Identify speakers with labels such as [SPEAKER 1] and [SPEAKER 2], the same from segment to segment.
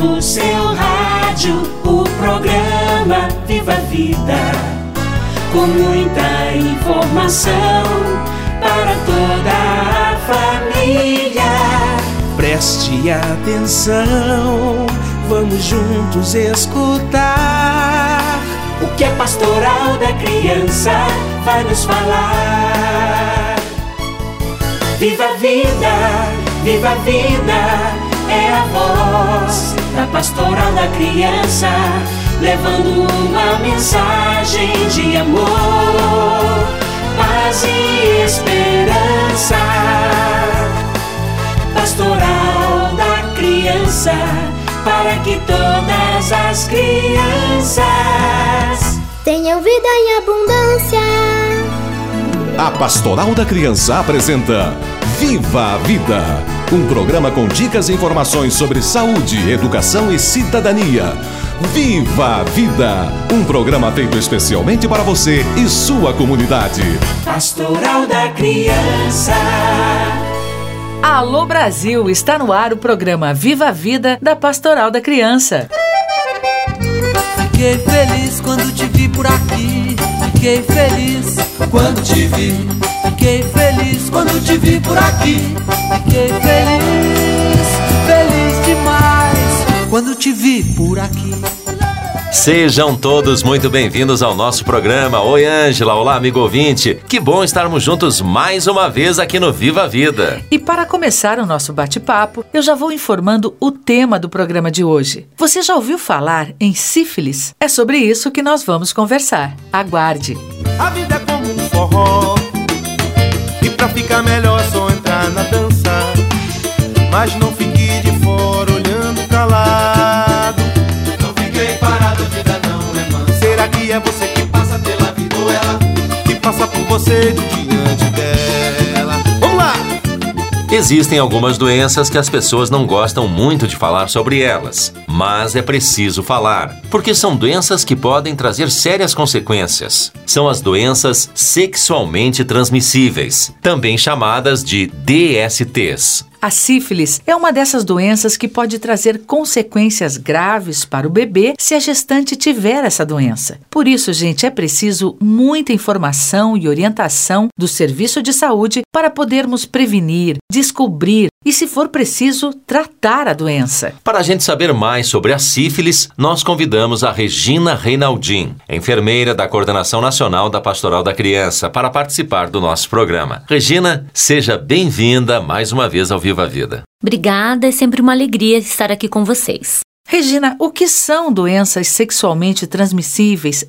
[SPEAKER 1] no seu rádio o programa Viva a Vida, com muita informação para toda a família.
[SPEAKER 2] Preste atenção, vamos juntos escutar
[SPEAKER 1] o que a Pastoral da Criança vai nos falar. Viva a vida, viva a vida, é a voz da Pastoral da Criança, levando uma mensagem de amor, paz e esperança. Pastoral da Criança, para que todas as crianças
[SPEAKER 3] tenham vida em abundância.
[SPEAKER 4] A Pastoral da Criança apresenta Viva a Vida, um programa com dicas e informações sobre saúde, educação e cidadania. Viva a Vida, um programa feito especialmente para você e sua comunidade.
[SPEAKER 1] Pastoral da Criança.
[SPEAKER 5] Alô Brasil, está no ar o programa Viva a Vida da Pastoral da Criança.
[SPEAKER 6] Fiquei feliz quando te vi por aqui. Fiquei feliz quando te vi. Fiquei feliz quando te vi por aqui. Fiquei feliz, feliz demais quando te vi por aqui.
[SPEAKER 7] Sejam todos muito bem-vindos ao nosso programa. Oi, Ângela. Olá, amigo ouvinte. Que bom estarmos juntos mais uma vez aqui no Viva a Vida.
[SPEAKER 5] E para começar o nosso bate-papo, eu já vou informando o tema do programa de hoje. Você já ouviu falar em sífilis? É sobre isso que nós vamos conversar. Aguarde.
[SPEAKER 2] A vida é como um forró, e pra ficar melhor é só entrar na dança. Mas não fique de fora olhando calado.
[SPEAKER 6] Não fiquei parado, a vida não é mansa.
[SPEAKER 2] Será que é você que
[SPEAKER 6] Passa pela vida ou ela
[SPEAKER 2] que passa por você diante dela? Vamos lá!
[SPEAKER 7] Existem algumas doenças que as pessoas não gostam muito de falar sobre elas, mas é preciso falar, porque são doenças que podem trazer sérias consequências. São as doenças sexualmente transmissíveis, também chamadas de DSTs.
[SPEAKER 5] A sífilis é uma dessas doenças que pode trazer consequências graves para o bebê se a gestante tiver essa doença. Por isso, gente, é preciso muita informação e orientação do serviço de saúde para podermos prevenir, descobrir e, se for preciso, tratar a doença.
[SPEAKER 7] Para a gente saber mais sobre a sífilis, nós convidamos a Regina Reinaldin, enfermeira da Coordenação Nacional da Pastoral da Criança, para participar do nosso programa. Regina, seja bem-vinda mais uma vez ao Viva a Vida.
[SPEAKER 8] Obrigada, é sempre uma alegria estar aqui com vocês.
[SPEAKER 5] Regina, o que são doenças sexualmente transmissíveis,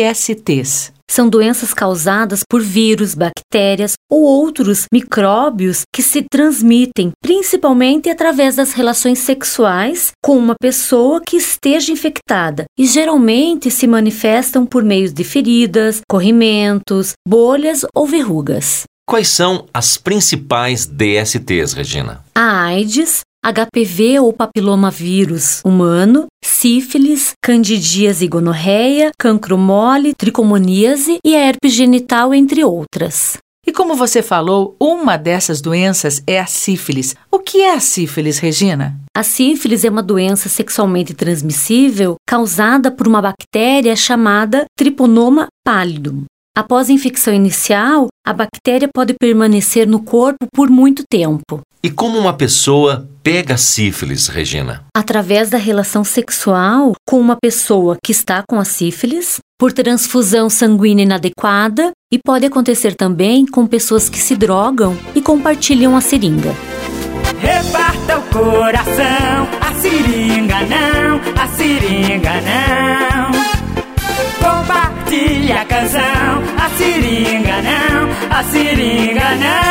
[SPEAKER 5] DSTs?
[SPEAKER 8] São doenças causadas por vírus, bactérias ou outros micróbios que se transmitem principalmente através das relações sexuais com uma pessoa que esteja infectada e geralmente se manifestam por meio de feridas, corrimentos, bolhas ou verrugas.
[SPEAKER 7] Quais são as principais DSTs, Regina?
[SPEAKER 8] A AIDS, HPV ou papilomavírus humano, sífilis, candidíase e gonorreia, cancro mole, tricomoníase e a herpes genital, entre outras.
[SPEAKER 5] E como você falou, uma dessas doenças é a sífilis. O que é a sífilis, Regina?
[SPEAKER 8] A sífilis é uma doença sexualmente transmissível causada por uma bactéria chamada Treponema pallidum. Após a infecção inicial, a bactéria pode permanecer no corpo por muito tempo.
[SPEAKER 7] E como uma pessoa pega sífilis, Regina?
[SPEAKER 8] Através da relação sexual com uma pessoa que está com a sífilis, por transfusão sanguínea inadequada e pode acontecer também com pessoas que se drogam e compartilham a seringa.
[SPEAKER 1] Reparta o coração, a seringa não, a seringa não. Compartilha a canção, a seringa não, a seringa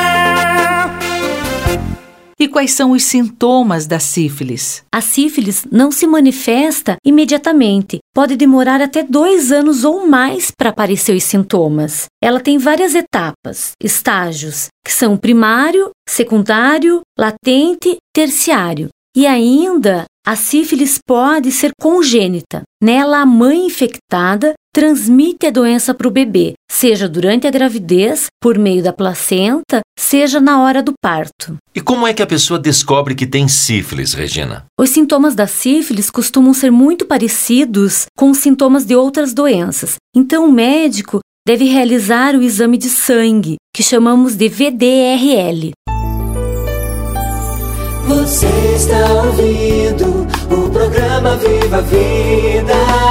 [SPEAKER 1] não.
[SPEAKER 5] E quais são os sintomas da sífilis?
[SPEAKER 8] A sífilis não se manifesta imediatamente. Pode demorar até 2 anos ou mais para aparecer os sintomas. Ela tem várias etapas, estágios, que são primário, secundário, latente, terciário. E ainda, a sífilis pode ser congênita. Nela, a mãe infectada transmite a doença para o bebê, seja durante a gravidez, por meio da placenta, seja na hora do parto.
[SPEAKER 7] E como é que a pessoa descobre que tem sífilis, Regina?
[SPEAKER 8] Os sintomas da sífilis costumam ser muito parecidos com os sintomas de outras doenças. Então, o médico deve realizar o exame de sangue, que chamamos de VDRL.
[SPEAKER 6] Você está ouvindo o programa Viva a Vida.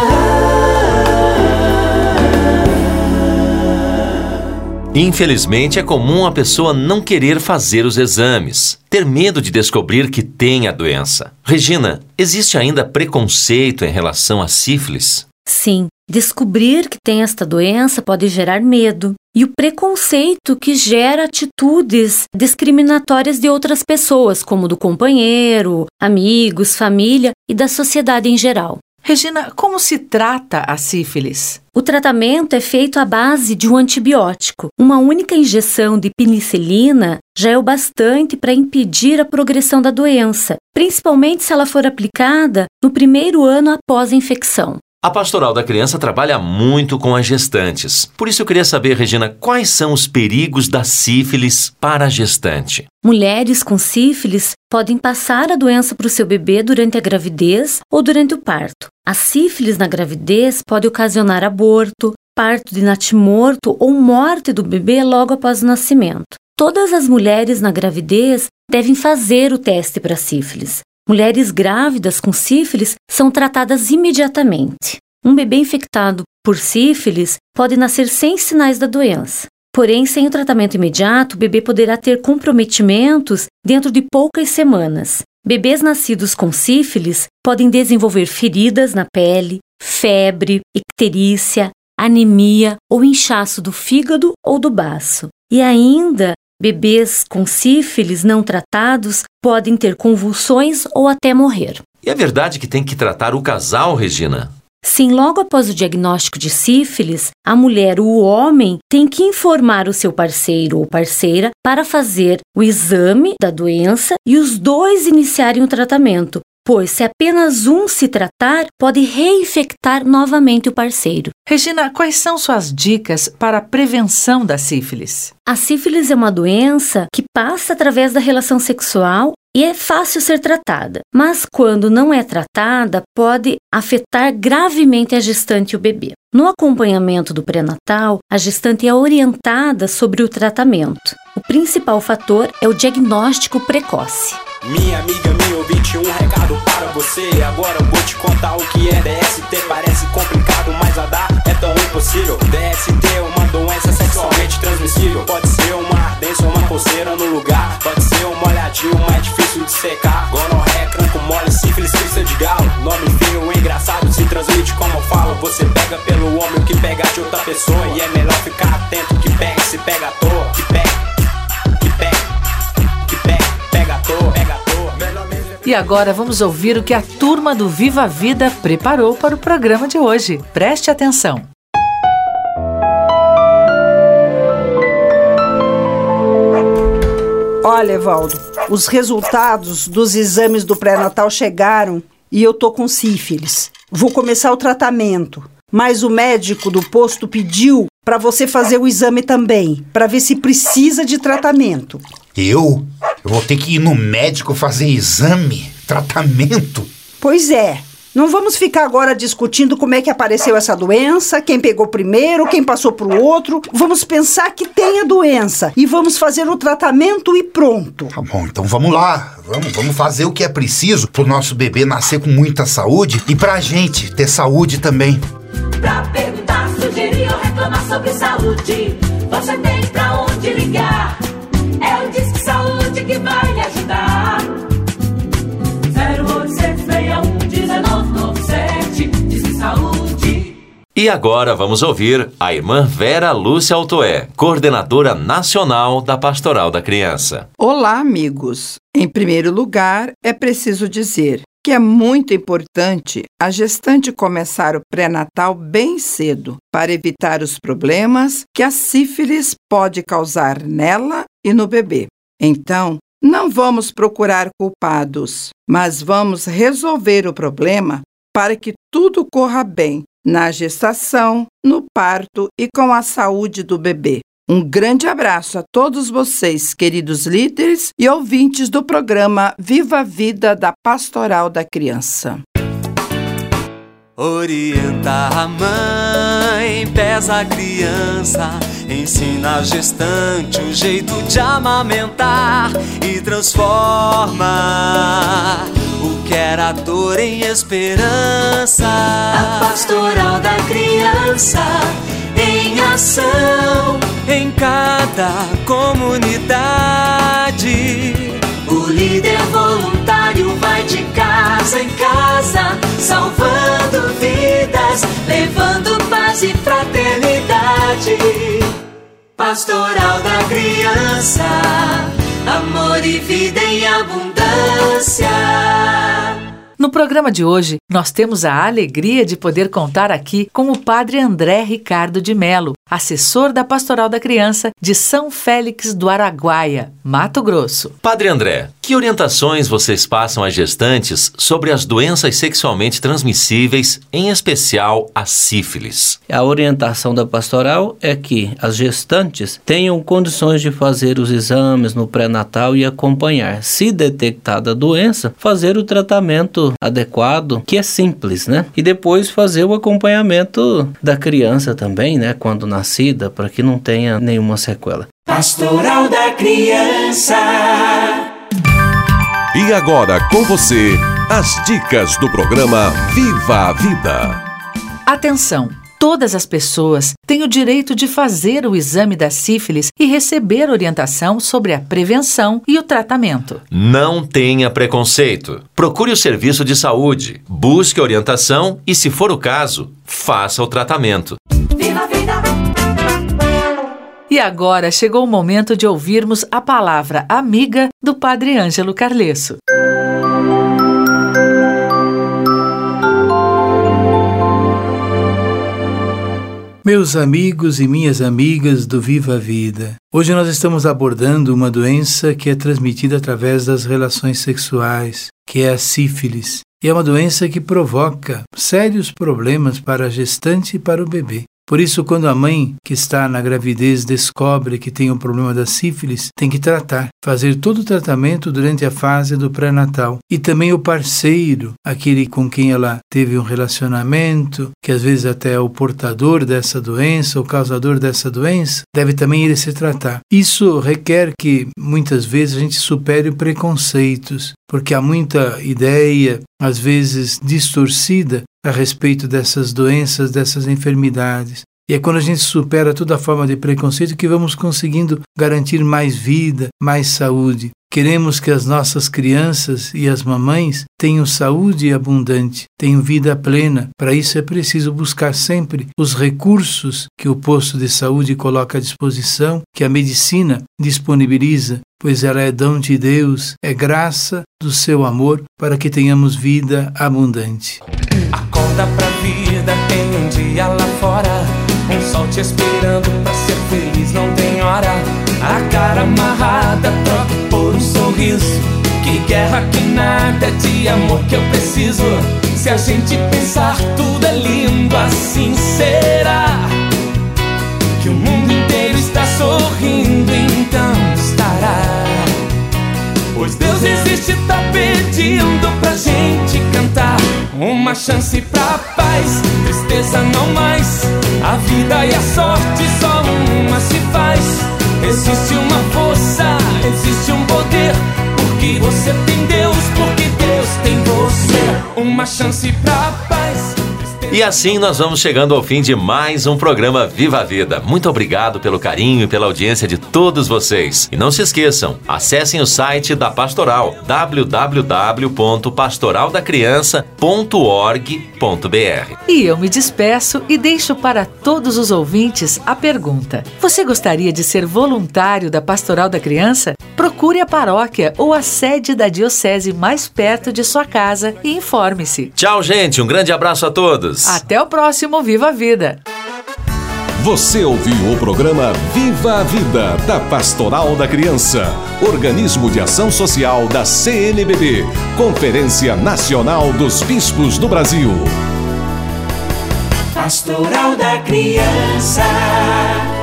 [SPEAKER 7] Infelizmente, é comum a pessoa não querer fazer os exames, ter medo de descobrir que tem a doença. Regina, existe ainda preconceito em relação à sífilis?
[SPEAKER 8] Sim, descobrir que tem esta doença pode gerar medo. E o preconceito que gera atitudes discriminatórias de outras pessoas, como do companheiro, amigos, família e da sociedade em geral.
[SPEAKER 5] Regina, como se trata a sífilis?
[SPEAKER 8] O tratamento é feito à base de um antibiótico. Uma única injeção de penicilina já é o bastante para impedir a progressão da doença, principalmente se ela for aplicada no primeiro ano após a infecção.
[SPEAKER 7] A Pastoral da Criança trabalha muito com as gestantes. Por isso eu queria saber, Regina, quais são os perigos da sífilis para a gestante?
[SPEAKER 8] Mulheres com sífilis podem passar a doença para o seu bebê durante a gravidez ou durante o parto. A sífilis na gravidez pode ocasionar aborto, parto de natimorto ou morte do bebê logo após o nascimento. Todas as mulheres na gravidez devem fazer o teste para sífilis. Mulheres grávidas com sífilis são tratadas imediatamente. Um bebê infectado por sífilis pode nascer sem sinais da doença. Porém, sem o tratamento imediato, o bebê poderá ter comprometimentos dentro de poucas semanas. Bebês nascidos com sífilis podem desenvolver feridas na pele, febre, icterícia, anemia ou inchaço do fígado ou do baço. E ainda, bebês com sífilis não tratados podem ter convulsões ou até morrer.
[SPEAKER 7] E é verdade que tem que tratar o casal, Regina?
[SPEAKER 8] Sim, logo após o diagnóstico de sífilis, a mulher ou o homem tem que informar o seu parceiro ou parceira para fazer o exame da doença e os dois iniciarem o tratamento, pois se apenas um se tratar, pode reinfectar novamente o parceiro.
[SPEAKER 5] Regina, quais são suas dicas para a prevenção da sífilis?
[SPEAKER 8] A sífilis é uma doença que passa através da relação sexual e é fácil ser tratada, mas quando não é tratada, pode afetar gravemente a gestante e o bebê. No acompanhamento do pré-natal, a gestante é orientada sobre o tratamento. O principal fator é o diagnóstico precoce.
[SPEAKER 9] Minha amiga, me ouvinte, um recado para você. Agora eu vou te contar o que é DST. Parece complicado, mas a dar é tão impossível. DST é uma doença sexualmente transmissível. Pode ser uma ardência ou uma coceira no lugar. Pode ser um molhadinho mais difícil de secar. Gonorreia, cranco mole, sífilis, crista de galo. Nome feio, engraçado, se transmite como eu falo. Você pega pelo homem o que pega de outra pessoa. E é melhor ficar atento que pega se pega à toa. Que pega à toa.
[SPEAKER 5] E agora vamos ouvir o que a turma do Viva a Vida preparou para o programa de hoje. Preste atenção.
[SPEAKER 10] Olha, Evaldo, os resultados dos exames do pré-natal chegaram e eu tô com sífilis. Vou começar o tratamento, mas o médico do posto pediu para você fazer o exame também, para ver se precisa de tratamento.
[SPEAKER 11] Eu vou ter que ir no médico fazer exame? Tratamento?
[SPEAKER 10] Pois é. Não vamos ficar agora discutindo como é que apareceu essa doença, quem pegou primeiro, quem passou pro outro. Vamos pensar que tem a doença e vamos fazer o tratamento e pronto.
[SPEAKER 11] Tá bom, então vamos lá. Vamos fazer o que é preciso pro nosso bebê nascer com muita saúde e pra gente ter saúde também.
[SPEAKER 12] Pra perguntar, sugerir ou reclamar sobre saúde, você tem pra onde ligar. É o Disque Saúde que vai lhe ajudar. 0800-61-1997, Disque Saúde.
[SPEAKER 7] E agora vamos ouvir a irmã Vera Lúcia Altoé, coordenadora nacional da Pastoral da Criança.
[SPEAKER 13] Olá, amigos. Em primeiro lugar, é preciso dizer que é muito importante a gestante começar o pré-natal bem cedo para evitar os problemas que a sífilis pode causar nela e no bebê. Então, não vamos procurar culpados, mas vamos resolver o problema para que tudo corra bem na gestação, no parto e com a saúde do bebê. Um grande abraço a todos vocês, queridos líderes e ouvintes do programa Viva a Vida da Pastoral da Criança.
[SPEAKER 6] Orienta a mãe, pesa a criança, ensina a gestante o jeito de amamentar e transforma o que era dor em esperança.
[SPEAKER 12] A Pastoral da Criança em ação
[SPEAKER 6] em cada comunidade.
[SPEAKER 12] O líder voluntário vai de casa em casa, salvando vidas, levando paz e fraternidade. Pastoral da Criança, amor e vida em abundância.
[SPEAKER 5] No programa de hoje, nós temos a alegria de poder contar aqui com o Padre André Ricardo de Melo, assessor da Pastoral da Criança de São Félix do Araguaia, Mato Grosso.
[SPEAKER 7] Padre André, que orientações vocês passam às gestantes sobre as doenças sexualmente transmissíveis, em especial a sífilis?
[SPEAKER 14] A orientação da pastoral é que as gestantes tenham condições de fazer os exames no pré-natal e acompanhar. Se detectada a doença, fazer o tratamento adequado, que é simples, né? E depois fazer o acompanhamento da criança também, né? Quando nascida, para que não tenha nenhuma sequela.
[SPEAKER 12] Pastoral da Criança.
[SPEAKER 4] E agora com você, as dicas do programa Viva a Vida.
[SPEAKER 5] Atenção! Todas as pessoas têm o direito de fazer o exame da sífilis e receber orientação sobre a prevenção e o tratamento.
[SPEAKER 7] Não tenha preconceito. Procure o serviço de saúde, busque orientação e, se for o caso, faça o tratamento.
[SPEAKER 12] Viva a vida!
[SPEAKER 5] E agora chegou o momento de ouvirmos a palavra amiga do Padre Ângelo Carlesso.
[SPEAKER 15] Meus amigos e minhas amigas do Viva a Vida, hoje nós estamos abordando uma doença que é transmitida através das relações sexuais, que é a sífilis. E é uma doença que provoca sérios problemas para a gestante e para o bebê. Por isso, quando a mãe que está na gravidez descobre que tem um problema da sífilis, tem que tratar, fazer todo o tratamento durante a fase do pré-natal. E também o parceiro, aquele com quem ela teve um relacionamento, que às vezes até é o portador dessa doença, o causador dessa doença, deve também ir se tratar. Isso requer que, muitas vezes, a gente supere preconceitos, porque há muita ideia, às vezes distorcida, a respeito dessas doenças, dessas enfermidades. E é quando a gente supera toda forma de preconceito que vamos conseguindo garantir mais vida, mais saúde. Queremos que as nossas crianças e as mamães tenham saúde abundante, tenham vida plena. Para isso é preciso buscar sempre os recursos que o posto de saúde coloca à disposição, que a medicina disponibiliza, pois ela é dom de Deus, é graça do seu amor para que tenhamos vida abundante.
[SPEAKER 6] Acorda pra vida, tem um dia lá fora, um sol te esperando pra ser feliz, não tem hora. A cara amarrada, troque por um sorriso. Que guerra, que nada, de amor que eu preciso. Se a gente pensar tudo é lindo, assim será. Que o mundo inteiro está sorrindo, então estará. Pois Deus existe, tá pedindo pra gente cantar. Uma chance pra paz, tristeza não mais. A vida e a sorte só uma se faz. Existe uma força, existe um poder. Porque você tem Deus, porque Deus tem você. Uma chance pra paz.
[SPEAKER 7] E assim nós vamos chegando ao fim de mais um programa Viva a Vida. Muito obrigado pelo carinho e pela audiência de todos vocês. E não se esqueçam, acessem o site da Pastoral, www.pastoraldacriança.org.br.
[SPEAKER 5] E eu me despeço e deixo para todos os ouvintes a pergunta: você gostaria de ser voluntário da Pastoral da Criança? Procure a paróquia ou a sede da diocese mais perto de sua casa e informe-se.
[SPEAKER 7] Tchau, gente. Um grande abraço a todos.
[SPEAKER 5] Até o próximo Viva a Vida.
[SPEAKER 4] Você ouviu o programa Viva a Vida, da Pastoral da Criança, organismo de ação social da CNBB, Conferência Nacional dos Bispos do Brasil.
[SPEAKER 12] Pastoral da Criança.